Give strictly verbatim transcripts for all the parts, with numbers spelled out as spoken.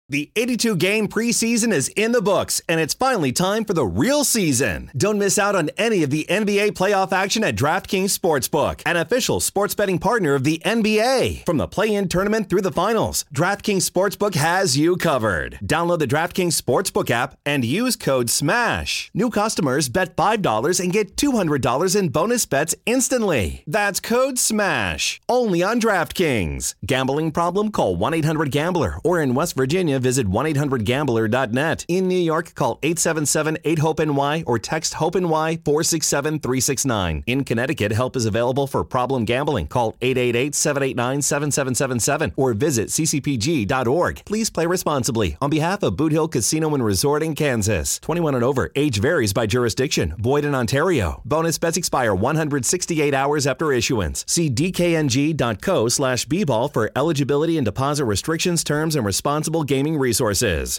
The eighty-two game preseason is in the books, and it's finally time for the real season. Don't miss out on any of the N B A playoff action at DraftKings Sportsbook, an official sports betting partner of the N B A. From the play-in tournament through the finals, DraftKings Sportsbook has you covered. Download the DraftKings Sportsbook app and use code SMASH. New customers bet five dollars and get two hundred dollars in bonus bets instantly. That's code SMASH. Only on DraftKings. Gambling problem? Call one eight hundred gambler, or in West Virginia, visit one eight hundred gambler dot net. In New York, call eight seven seven eight hope N Y or text HOPE-NY four six seven three six nine. In Connecticut, help is available for problem gambling. Call eight eight eight seven eight nine seven seven seven seven or visit c c p g dot org. Please play responsibly. On behalf of Boot Hill Casino and Resort in Kansas. twenty-one and over. Age varies by jurisdiction. Void in Ontario. Bonus bets expire one hundred sixty-eight hours after issuance. See d k n g dot co slash b ball for eligibility and deposit restrictions, terms, and responsible gaming resources.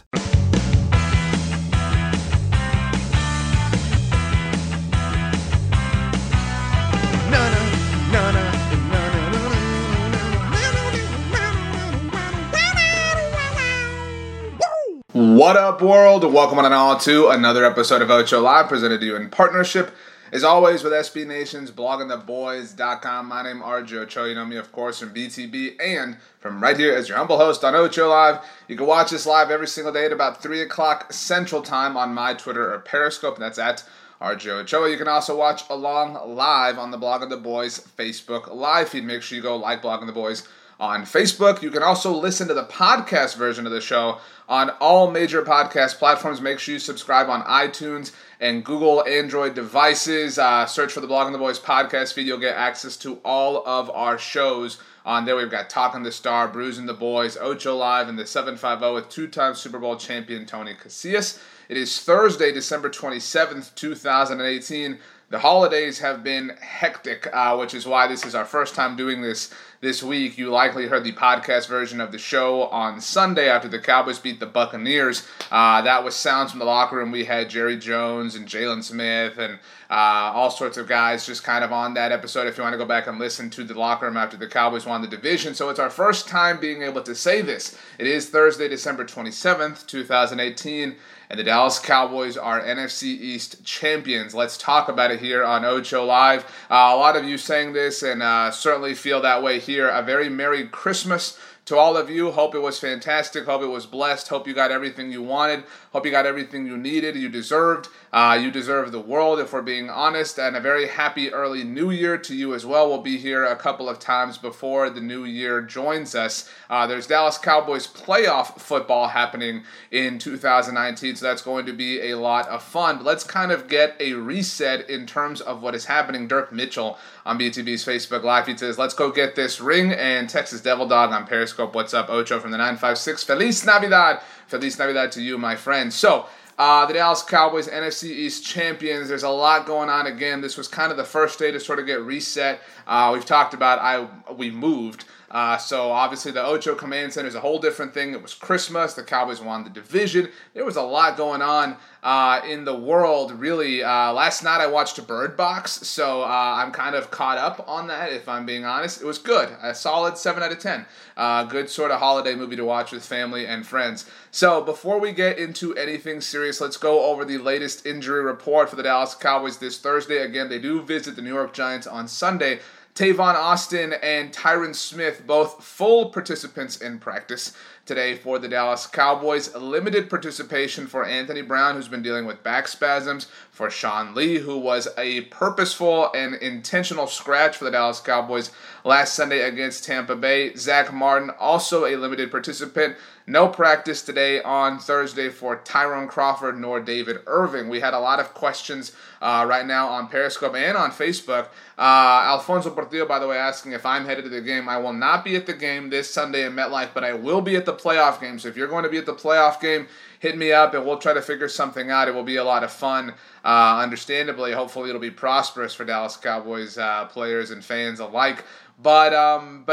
What up, world? Welcome on and all to another episode of Ocho Live, presented to you in partnership, as always, with S B Nation's blogging the boys dot com. My name is R J Ocho. You know me, of course, from B T B and from right here as your humble host on Ocho Live. You can watch this live every single day at about three o'clock Central Time on my Twitter or Periscope, and that's at R J Ochoa. You can also watch along live on the Blogging the Boys Facebook live feed. Make sure you go like Blogging the Boys on Facebook. You can also listen to the podcast version of the show on all major podcast platforms. Make sure you subscribe on iTunes and Google Android devices. Uh, search for the Blogging the Boys podcast feed. You'll get access to all of our shows on there. We've got Talking the Star, Bruising the Boys, Ocho Live, and the seven fifty with two-time Super Bowl champion Tony Casillas. It is Thursday, December twenty-seventh, two thousand eighteen. The holidays have been hectic, uh, which is why this is our first time doing this this week. You likely heard the podcast version of the show on Sunday after the Cowboys beat the Buccaneers. Uh, that was sounds from the locker room. We had Jerry Jones and Jalen Smith and uh, all sorts of guys just kind of on that episode if you want to go back and listen to the locker room after the Cowboys won the division. So it's our first time being able to say this. It is Thursday, December twenty-seventh, two thousand eighteen. And the Dallas Cowboys are N F C East champions. Let's talk about it here on Ocho Live. Uh, a lot of you saying this and uh, certainly feel that way here. A very Merry Christmas to all of you. Hope it was fantastic. Hope it was blessed. Hope you got everything you wanted. Hope you got everything you needed, you deserved. Uh, you deserve the world, if we're being honest. And a very happy early New Year to you as well. We'll be here a couple of times before the New Year joins us. Uh, there's Dallas Cowboys playoff football happening in two thousand nineteen, so that's going to be a lot of fun. But let's kind of get a reset in terms of what is happening. Dirk Mitchell on B T B's Facebook Live, he says, let's go get this ring. And Texas Devil Dog on Periscope, what's up, Ocho from the nine five six. Feliz Navidad. Feliz Navidad to you, my friend. So, uh, the Dallas Cowboys, N F C East champions. There's a lot going on. Again, this was kind of the first day to sort of get reset. Uh, we've talked about I we moved. Uh, so obviously the Ocho Command Center is a whole different thing. It was Christmas. The Cowboys won the division. There was a lot going on uh, in the world, really. Uh, last night I watched Bird Box, so uh, I'm kind of caught up on that, if I'm being honest. It was good. A solid seven out of ten. Uh, good sort of holiday movie to watch with family and friends. So before we get into anything serious, let's go over the latest injury report for the Dallas Cowboys this Thursday. Again, they do visit the New York Giants on Sunday. Tavon Austin and Tyron Smith, both full participants in practice today for the Dallas Cowboys. Limited participation for Anthony Brown, who's been dealing with back spasms, for Sean Lee, who was a purposeful and intentional scratch for the Dallas Cowboys last Sunday against Tampa Bay. Zach Martin, also a limited participant. No practice today on Thursday for Tyrone Crawford nor David Irving. We had a lot of questions uh, right now on Periscope and on Facebook. Uh, Alfonso Portillo, by the way, asking if I'm headed to the game. I will not be at the game this Sunday in MetLife, but I will be at the playoff game. So if you're going to be at the playoff game, hit me up and we'll try to figure something out. It will be a lot of fun. Uh, understandably, hopefully it'll be prosperous for Dallas Cowboys uh, players and fans alike. But um, but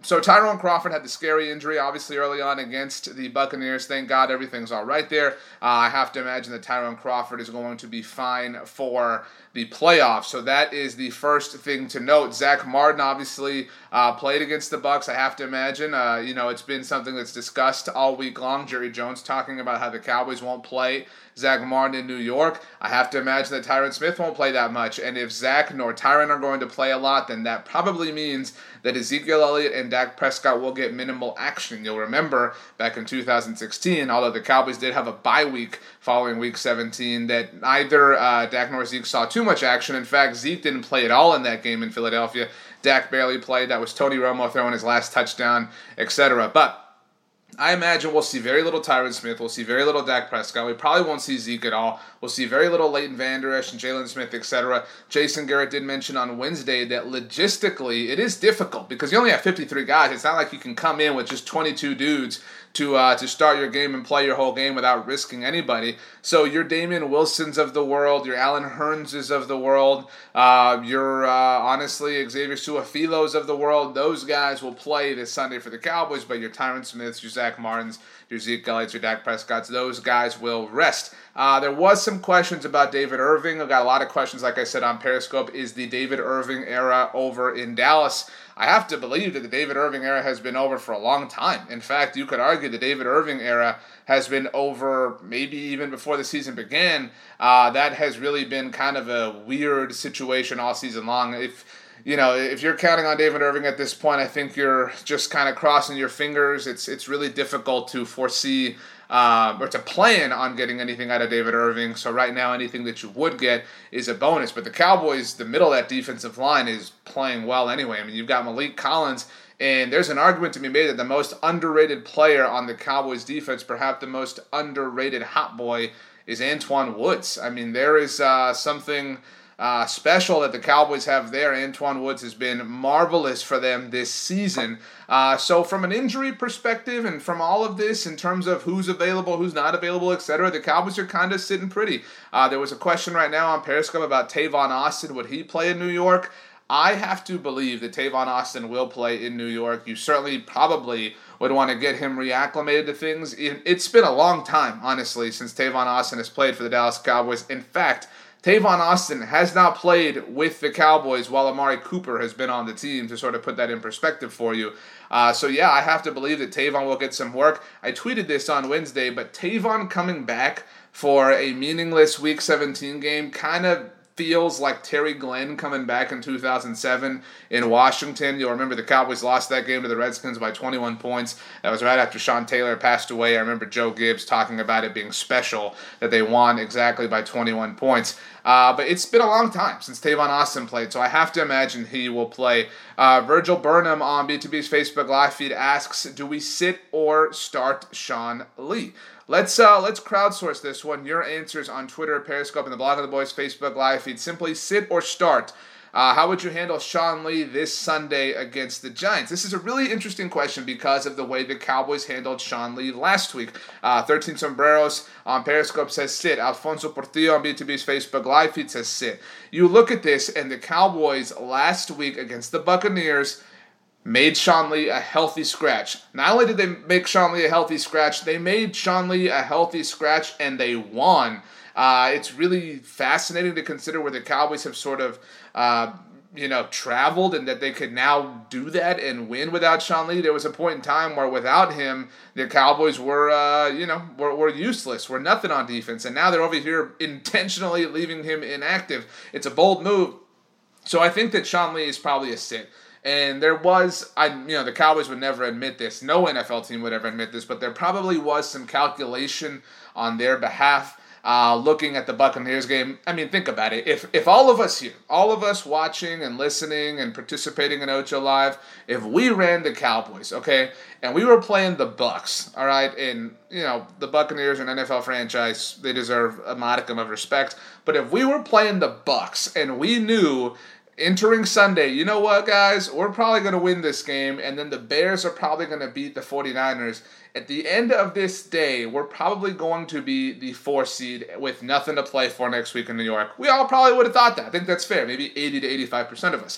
So Tyrone Crawford had the scary injury, obviously, early on against the Buccaneers. Thank God everything's all right there. Uh, I have to imagine that Tyrone Crawford is going to be fine for the playoffs. So that is the first thing to note. Zach Martin obviously uh, played against the Bucs. I have to imagine. Uh, you know, it's been something that's discussed all week long. Jerry Jones talking about how the Cowboys won't play Zach Martin in New York. I have to imagine that Tyron Smith won't play that much. And if Zach nor Tyron are going to play a lot, then that probably means that Ezekiel Elliott and Dak Prescott will get minimal action. You'll remember back in two thousand sixteen, although the Cowboys did have a bye week following week seventeen, that neither uh, Dak nor Zeke saw too much action. In fact, Zeke didn't play at all in that game in Philadelphia. Dak barely played. That was Tony Romo throwing his last touchdown, et cetera. But I imagine we'll see very little Tyron Smith. We'll see very little Dak Prescott. We probably won't see Zeke at all. We'll see very little Leighton Vander Esch and Jalen Smith, et cetera. Jason Garrett did mention on Wednesday that logistically it is difficult because you only have fifty-three guys. It's not like you can come in with just twenty-two dudes to uh, to start your game and play your whole game without risking anybody. So your Damian Wilsons of the world, your Allen Hurnses of the world, uh, your, uh, honestly, Xavier Suafilos of the world, those guys will play this Sunday for the Cowboys, but your Tyron Smiths, your Zach Martins, your Zeke Elliott's, your Dak Prescott's, those guys will rest. Uh, there was some questions about David Irving. I've got a lot of questions, like I said, on Periscope. Is the David Irving era over in Dallas? I have to believe that the David Irving era has been over for a long time. In fact, you could argue the David Irving era has been over maybe even before the season began. Uh, that has really been kind of a weird situation all season long. If You know, if you're counting on David Irving at this point, I think you're just kind of crossing your fingers. It's it's really difficult to foresee uh, or to plan on getting anything out of David Irving. So right now, anything that you would get is a bonus. But the Cowboys, the middle of that defensive line is playing well anyway. I mean, you've got Malik Collins, and there's an argument to be made that the most underrated player on the Cowboys defense, perhaps the most underrated hot boy, is Antwaun Woods. I mean, there is uh, something Uh, special that the Cowboys have there. Antwaun Woods has been marvelous for them this season. Uh, so from an injury perspective and from all of this in terms of who's available, who's not available, et cetera, the Cowboys are kind of sitting pretty. Uh, there was a question right now on Periscope about Tavon Austin. Would he play in New York? I have to believe that Tavon Austin will play in New York. You certainly probably would want to get him reacclimated to things. It's been a long time, honestly, since Tavon Austin has played for the Dallas Cowboys. In fact, Tavon Austin has not played with the Cowboys while Amari Cooper has been on the team, to sort of put that in perspective for you. Uh, so, yeah, I have to believe that Tavon will get some work. I tweeted this on Wednesday, but Tavon coming back for a meaningless Week seventeen game kind of feels like Terry Glenn coming back in two thousand seven in Washington. You'll remember the Cowboys lost that game to the Redskins by twenty-one points. That was right after Sean Taylor passed away. I remember Joe Gibbs talking about it being special that they won exactly by twenty-one points. Uh, but it's been a long time since Tavon Austin played, so I have to imagine he will play. Uh, Virgil Burnham on B two B's Facebook Live feed asks, do we sit or start Sean Lee? Let's uh, let's crowdsource this one. Your answers on Twitter, Periscope, and the Blog of the Boys Facebook Live feed. Simply sit or start. Uh, how would you handle Sean Lee this Sunday against the Giants? This is a really interesting question because of the way the Cowboys handled Sean Lee last week. Uh, thirteen Sombreros on Periscope says sit. Alfonso Portillo on B two B's Facebook Live feed says sit. You look at this, and the Cowboys last week against the Buccaneers made Sean Lee a healthy scratch. Not only did they make Sean Lee a healthy scratch, they made Sean Lee a healthy scratch, and they won. Uh, it's really fascinating to consider where the Cowboys have sort of, uh, you know, traveled, and that they could now do that and win without Sean Lee. There was a point in time where without him, the Cowboys were, uh, you know, were, were useless, were nothing on defense, and now they're over here intentionally leaving him inactive. It's a bold move. So I think that Sean Lee is probably a sit. And there was, I you know, the Cowboys would never admit this. No N F L team would ever admit this, but there probably was some calculation on their behalf. Uh, looking at the Buccaneers game, I mean, think about it. If if all of us here, all of us watching and listening and participating in Ocho Live, if we ran the Cowboys, okay, and we were playing the Bucs, all right, and, you know, the Buccaneers are an N F L franchise, they deserve a modicum of respect, but if we were playing the Bucs and we knew entering Sunday, you know what, guys? We're probably going to win this game, and then the Bears are probably going to beat the 49ers. At the end of this day, we're probably going to be the four seed with nothing to play for next week in New York. We all probably would have thought that. I think that's fair. Maybe eighty to eighty-five percent of us.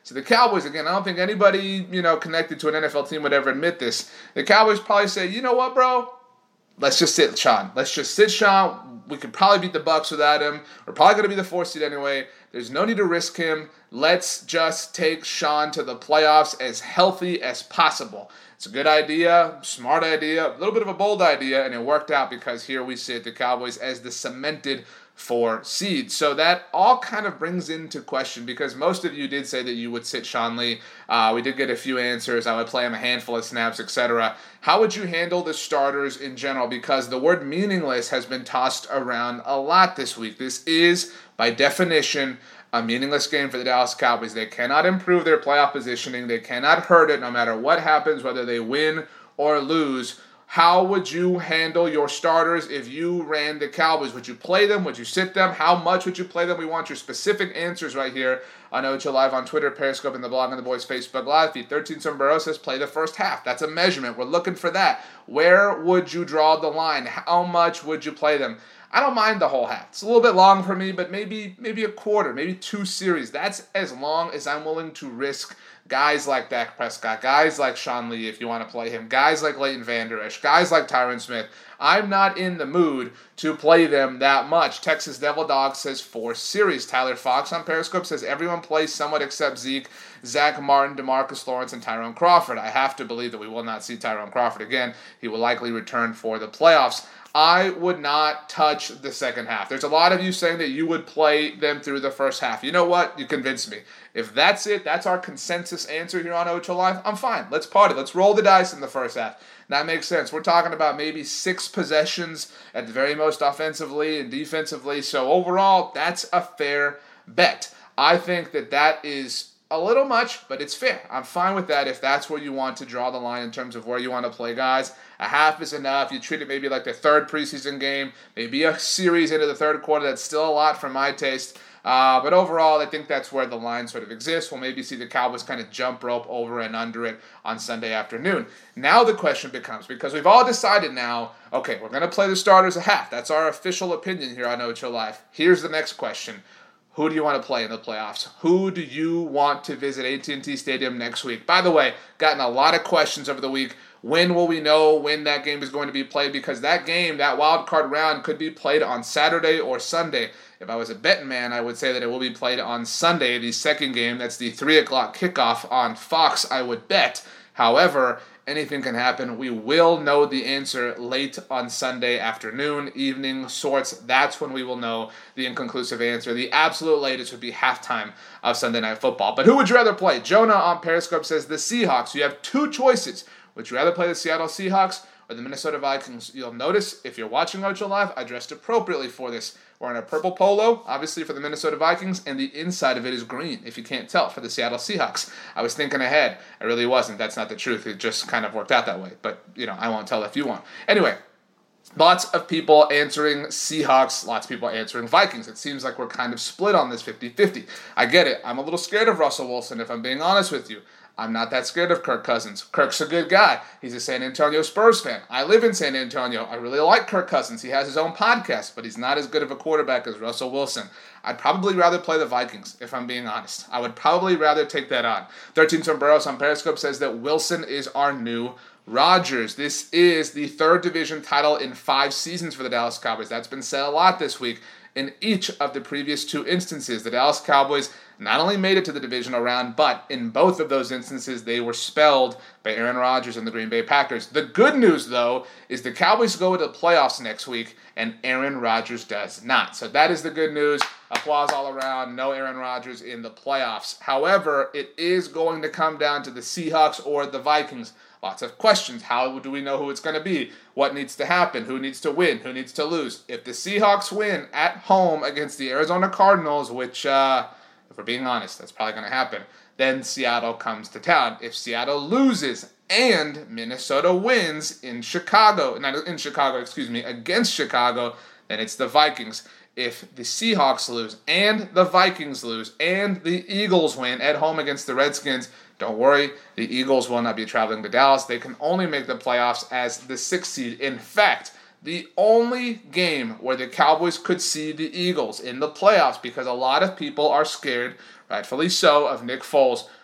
So the Cowboys, again, I don't think anybody, you know, connected to an N F L team would ever admit this. The Cowboys probably say, you know what, bro? Let's just sit Sean. Let's just sit Sean. We could probably beat the Bucs without him. We're probably going to be the fourth seed anyway. There's no need to risk him. Let's just take Sean to the playoffs as healthy as possible. It's a good idea, smart idea, a little bit of a bold idea, and it worked out because here we sit the Cowboys as the cemented four seed. So that all kind of brings into question because most of you did say that you would sit Sean Lee. Uh, we did get a few answers. I would play him a handful of snaps, et cetera. How would you handle the starters in general? Because the word meaningless has been tossed around a lot this week. This is, by definition, a meaningless game for the Dallas Cowboys. They cannot improve their playoff positioning. They cannot hurt it no matter what happens, whether they win or lose. How would you handle your starters if you ran the Cowboys? Would you play them? Would you sit them? How much would you play them? We want your specific answers right here on Ocho Live on Twitter, Periscope, and the Blog on the Boys Facebook Live feed. thirteen Sombrero says play the first half. That's a measurement. We're looking for that. Where would you draw the line? How much would you play them? I don't mind the whole half. It's a little bit long for me, but maybe maybe a quarter, maybe two series. That's as long as I'm willing to risk guys like Dak Prescott, guys like Sean Lee, if you want to play him, guys like Leighton Vander Esch, guys like Tyron Smith. I'm not in the mood to play them that much. Texas Devil Dog says four series. Tyler Fox on Periscope says everyone plays somewhat except Zeke, Zach Martin, DeMarcus Lawrence, and Tyrone Crawford. I have to believe that we will not see Tyrone Crawford again. He will likely return for the playoffs. I would not touch the second half. There's a lot of you saying that you would play them through the first half. You know what? You convinced me. If that's it, that's our consensus answer here on Ocho Live, I'm fine. Let's party. Let's roll the dice in the first half. That makes sense. We're talking about maybe six possessions at the very most offensively and defensively. So overall, that's a fair bet. I think that that is a little much, but it's fair. I'm fine with that if that's where you want to draw the line in terms of where you want to play guys. A half is enough. You treat it maybe like the third preseason game, maybe a series into the third quarter. That's still a lot for my taste. Uh, but overall, I think that's where the line sort of exists. We'll maybe see the Cowboys kind of jump rope over and under it on Sunday afternoon. Now the question becomes, because we've all decided now, okay, we're going to play the starters a half. That's our official opinion here on Ocho Live. Here's the next question. Who do you want to play in the playoffs? Who do you want to visit A T and T Stadium next week? By the way, gotten a lot of questions over the week. When will we know when that game is going to be played? Because that game, that wild card round, could be played on Saturday or Sunday. If I was a betting man, I would say that it will be played on Sunday, the second game. That's the three o'clock kickoff on Fox, I would bet. However, anything can happen. We will know the answer late on Sunday afternoon, evening sorts. That's when we will know the inconclusive answer. The absolute latest would be halftime of Sunday Night Football. But who would you rather play? Jonah on Periscope says the Seahawks. You have two choices. Would you rather play the Seattle Seahawks or the Minnesota Vikings? You'll notice, if you're watching Ocho Live, I dressed appropriately for this. We're in a purple polo, obviously for the Minnesota Vikings, and the inside of it is green, if you can't tell, for the Seattle Seahawks. I was thinking ahead. I really wasn't. That's not the truth. It just kind of worked out that way. But, you know, I won't tell if you want. Anyway, lots of people answering Seahawks, lots of people answering Vikings. It seems like we're kind of split on this fifty-fifty. I get it. I'm a little scared of Russell Wilson, if I'm being honest with you. I'm not that scared of Kirk Cousins. Kirk's a good guy. He's a San Antonio Spurs fan. I live in San Antonio. I really like Kirk Cousins. He has his own podcast, but he's not as good of a quarterback as Russell Wilson. I'd probably rather play the Vikings, if I'm being honest. I would probably rather take that on. thirteen Sombreros on Periscope says that Wilson is our new Rodgers. This is the third division title in five seasons for the Dallas Cowboys. That's been said a lot this week. In each of the previous two instances, the Dallas Cowboys not only made it to the divisional round, but in both of those instances, they were spelled by Aaron Rodgers and the Green Bay Packers. The good news, though, is the Cowboys go to the playoffs next week, and Aaron Rodgers does not. So that is the good news. Applause all around. No Aaron Rodgers in the playoffs. However, it is going to come down to the Seahawks or the Vikings. Lots of questions. How do we know who it's going to be? What needs to happen? Who needs to win? Who needs to lose? If the Seahawks win at home against the Arizona Cardinals, which, uh, if we're being honest, that's probably going to happen, then Seattle comes to town. If Seattle loses and Minnesota wins in Chicago, not in Chicago, excuse me, against Chicago, then it's the Vikings. If the Seahawks lose and the Vikings lose and the Eagles win at home against the Redskins, don't worry, the Eagles will not be traveling to Dallas. They can only make the playoffs as the sixth seed. In fact, the only game where the Cowboys could see the Eagles in the playoffs, because a lot of people are scared, rightfully so, of Nick Foles,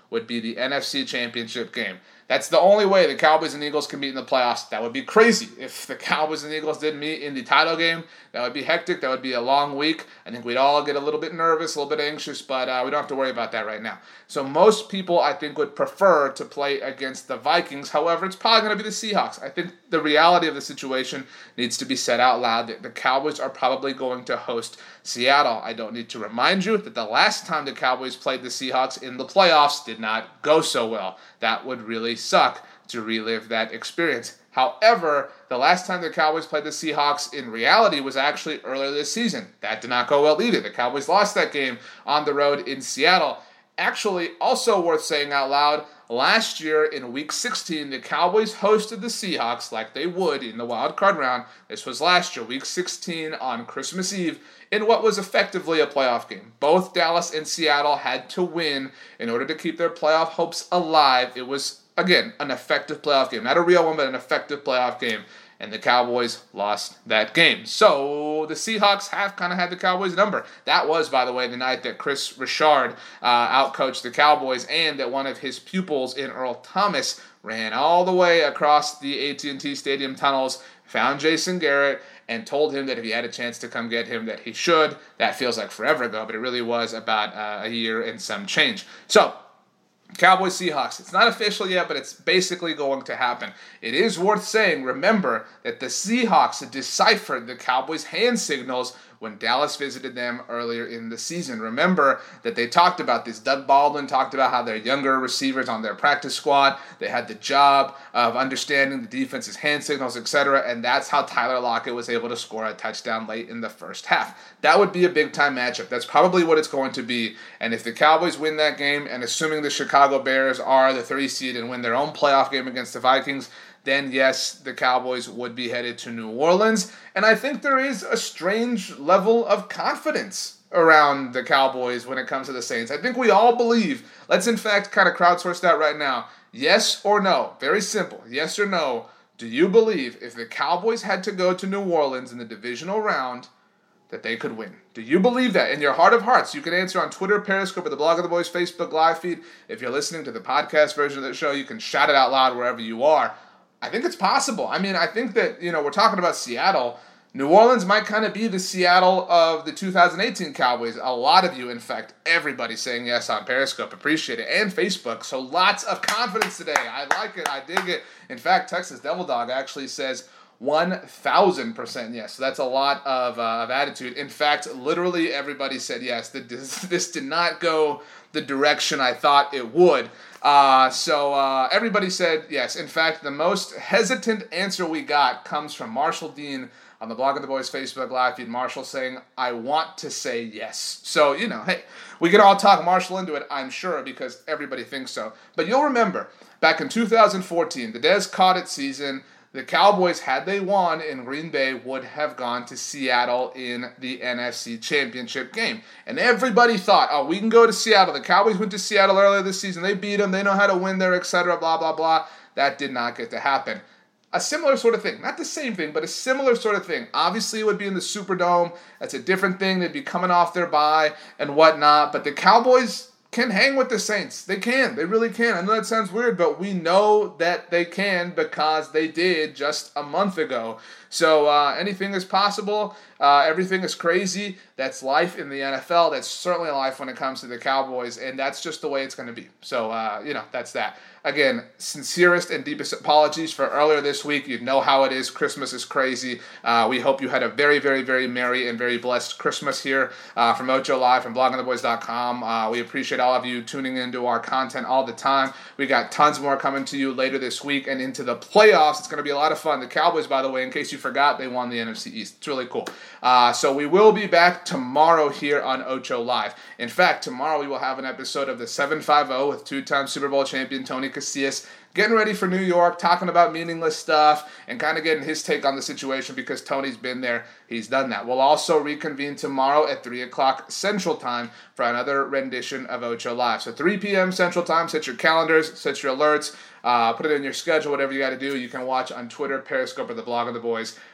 would be the N F C Championship game. That's the only way the Cowboys and Eagles can meet in the playoffs. That would be crazy. If the Cowboys and Eagles didn't meet in the title game, that would be hectic. That would be a long week. I think we'd all get a little bit nervous, a little bit anxious, but uh, we don't have to worry about that right now. So most people, I think, would prefer to play against the Vikings. However, it's probably going to be the Seahawks. I think the reality of the situation needs to be said out loud. The Cowboys are probably going to host Seattle. I don't need to remind you that the last time the Cowboys played the Seahawks in the playoffs did not go so well. That would really suck to relive that experience. However, the last time the Cowboys played the Seahawks in reality was actually earlier this season. That did not go well either. The Cowboys lost that game on the road in Seattle. Actually, also worth saying out loud, last year in Week sixteen, the Cowboys hosted the Seahawks like they would in the wild card round. This was last year, Week sixteen on Christmas Eve, in what was effectively a playoff game. Both Dallas and Seattle had to win in order to keep their playoff hopes alive. It was, again, an effective playoff game. Not a real one, but an effective playoff game. And the Cowboys lost that game. So the Seahawks have kind of had the Cowboys' number. That was, by the way, the night that Chris Richard uh, outcoached the Cowboys, and that one of his pupils in Earl Thomas ran all the way across the A T and T Stadium tunnels, found Jason Garrett, and told him that if he had a chance to come get him, that he should. That feels like forever ago, but it really was about uh, a year and some change. So, Cowboys Seahawks. It's not official yet, but it's basically going to happen. It is worth saying, remember, that the Seahawks deciphered the Cowboys' hand signals when Dallas visited them earlier in the season. Remember that they talked about this. Doug Baldwin talked about how their younger receivers on their practice squad, they had the job of understanding the defense's hand signals, et cetera, and that's how Tyler Lockett was able to score a touchdown late in the first half. That would be a big-time matchup. That's probably what it's going to be. And if the Cowboys win that game, and assuming the Chicago Bears are the three seed and win their own playoff game against the Vikings, then yes, the Cowboys would be headed to New Orleans. And I think there is a strange level of confidence around the Cowboys when it comes to the Saints. I think we all believe, let's in fact kind of crowdsource that right now. Yes or no? Very simple. Yes or no? Do you believe if the Cowboys had to go to New Orleans in the divisional round, that they could win? Do you believe that in your heart of hearts? You can answer on Twitter, Periscope, or the Blog of the Boys Facebook live feed. If you're listening to the podcast version of the show, you can shout it out loud wherever you are. I think it's possible. I mean, I think that, you know, we're talking about Seattle. New Orleans might kind of be the Seattle of the two thousand eighteen Cowboys. A lot of you, in fact, everybody saying yes on Periscope. Appreciate it. And Facebook. So lots of confidence today. I like it. I dig it. In fact, Texas Devil Dog actually says one thousand percent yes. So that's a lot of, uh, of attitude. In fact, literally everybody said yes. This, this did not go the direction I thought it would. Uh, so uh, everybody said yes. In fact, the most hesitant answer we got comes from Marshall Dean on the Blog of the Boys Facebook live feed. Marshall saying, I want to say yes. So, you know, hey, we can all talk Marshall into it, I'm sure, because everybody thinks so. But you'll remember, back in two thousand fourteen, the Dez caught it season, the Cowboys, had they won in Green Bay, would have gone to Seattle in the N F C Championship game. And everybody thought, oh, we can go to Seattle. The Cowboys went to Seattle earlier this season. They beat them. They know how to win there, et cetera, blah, blah, blah. That did not get to happen. A similar sort of thing. Not the same thing, but a similar sort of thing. Obviously, it would be in the Superdome. That's a different thing. They'd be coming off their bye and whatnot. But the Cowboys can hang with the Saints. They can. They really can. I know that sounds weird, but we know that they can because they did just a month ago. So uh, anything is possible. Uh, everything is crazy. That's life in the N F L. That's certainly life when it comes to the Cowboys, and that's just the way it's going to be. So, uh, you know, that's that. Again, sincerest and deepest apologies for earlier this week. You know how it is. Christmas is crazy. Uh, we hope you had a very, very, very merry and very blessed Christmas here uh, from Ocho Live, from blogging the boys dot com. Uh, we appreciate all of you tuning into our content all the time. We got tons more coming to you later this week and into the playoffs. It's going to be a lot of fun. The Cowboys, by the way, in case you forgot, they won the N F C East. It's really cool. Uh, so we will be back tomorrow here on Ocho Live. In fact, tomorrow we will have an episode of the seven five zero with two-time Super Bowl champion Tony Casillas, getting ready for New York, talking about meaningless stuff, and kind of getting his take on the situation because Tony's been there. He's done that. We'll also reconvene tomorrow at three o'clock Central Time for another rendition of Ocho Live. So three p.m. Central Time, set your calendars, set your alerts, uh, put it in your schedule, whatever you got to do. You can watch on Twitter, Periscope, or the Blog of the Boys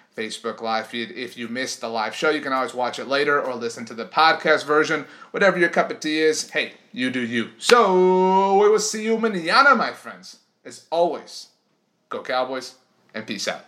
Facebook live feed. If you missed the live show, you can always watch it later or listen to the podcast version. Whatever your cup of tea is, hey, you do you. So we will see you mañana, my friends. As always, go Cowboys and peace out.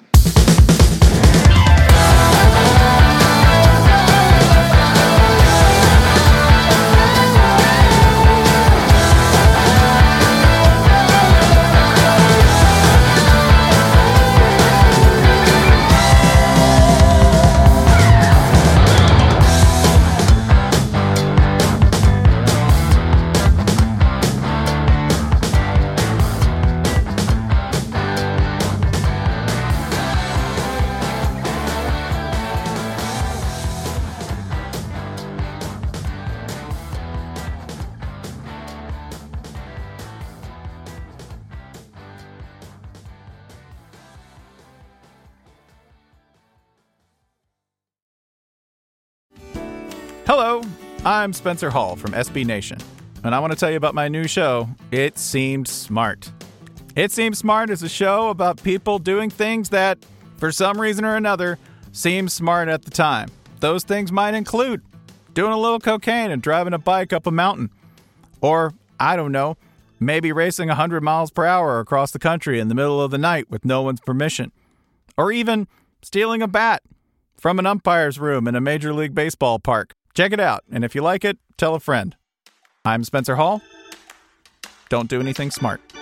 Hello, I'm Spencer Hall from S B Nation, and I want to tell you about my new show, It Seemed Smart. It Seemed Smart is a show about people doing things that, for some reason or another, seem smart at the time. Those things might include doing a little cocaine and driving a bike up a mountain. Or, I don't know, maybe racing one hundred miles per hour across the country in the middle of the night with no one's permission. Or even stealing a bat from an umpire's room in a Major League Baseball park. Check it out, and if you like it, tell a friend. I'm Spencer Hall. Don't do anything smart.